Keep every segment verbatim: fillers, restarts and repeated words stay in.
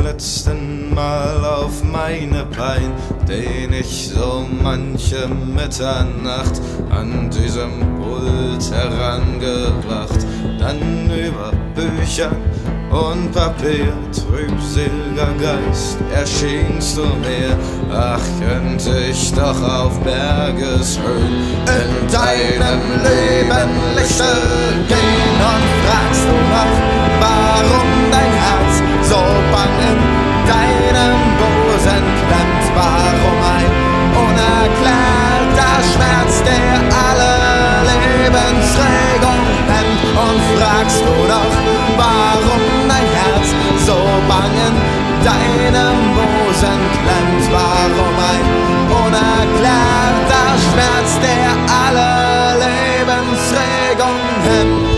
letzten Mal auf meine Pein, den ich so manche Mitternacht an diesem Pult herangebracht. Dann über Bücher und Papier, trübseliger Geist, erschienst du mir. Ach, könnte ich doch auf Bergeshöhen in deinem Leben Lichter gehen. Und fragst du noch, warum dein Herz so bang in deinem Busen klemmt? Warum ein unerklärter Schmerz, der alle Lebensregung hemmt? Und fragst du noch, warum dein Herz so bang in deinem Busen klemmt? Warum ein unerklärter Schmerz, der alle Lebensregung hemmt?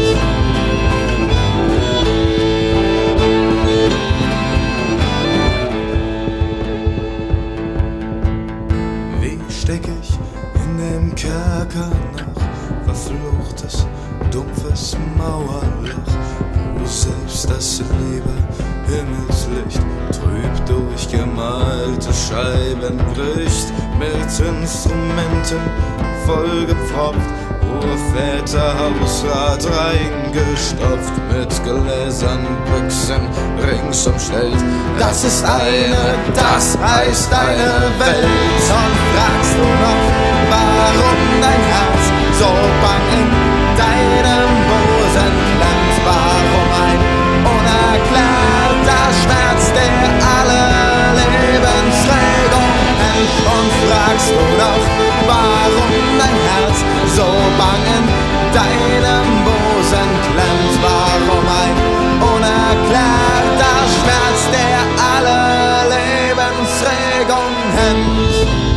Steck ich in dem Kerker nach verfluchtes, dumpfes Mauerloch, wo selbst das liebe Himmelslicht trüb durch gemalte Scheiben bricht, mit Instrumenten vollgepfropft, Urväterhausrat reingestopft, mit Gläsern, Büchsen rings umstellt. Das ist eine, das heißt eine Welt. Und fragst du noch, warum dein Herz so bang in deinem Busen klemmt? Warum ein unerklärter Schmerz, der alle Lebensregung hemmt? Und fragst du noch, warum dein Herz so bang in deinem Busen klemmt? Warum ein unerklärter Schmerz, der alle Lebensregung hemmt?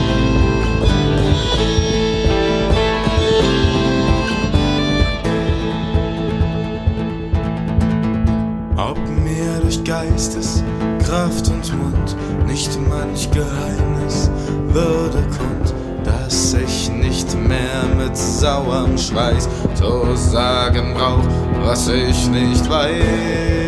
Ob mir durch Geistes Kraft und Mund nicht manch Geheimnis würde kund, dass ich nicht mehr mit sauerem Schweiß zu sagen brauch, was ich nicht weiß.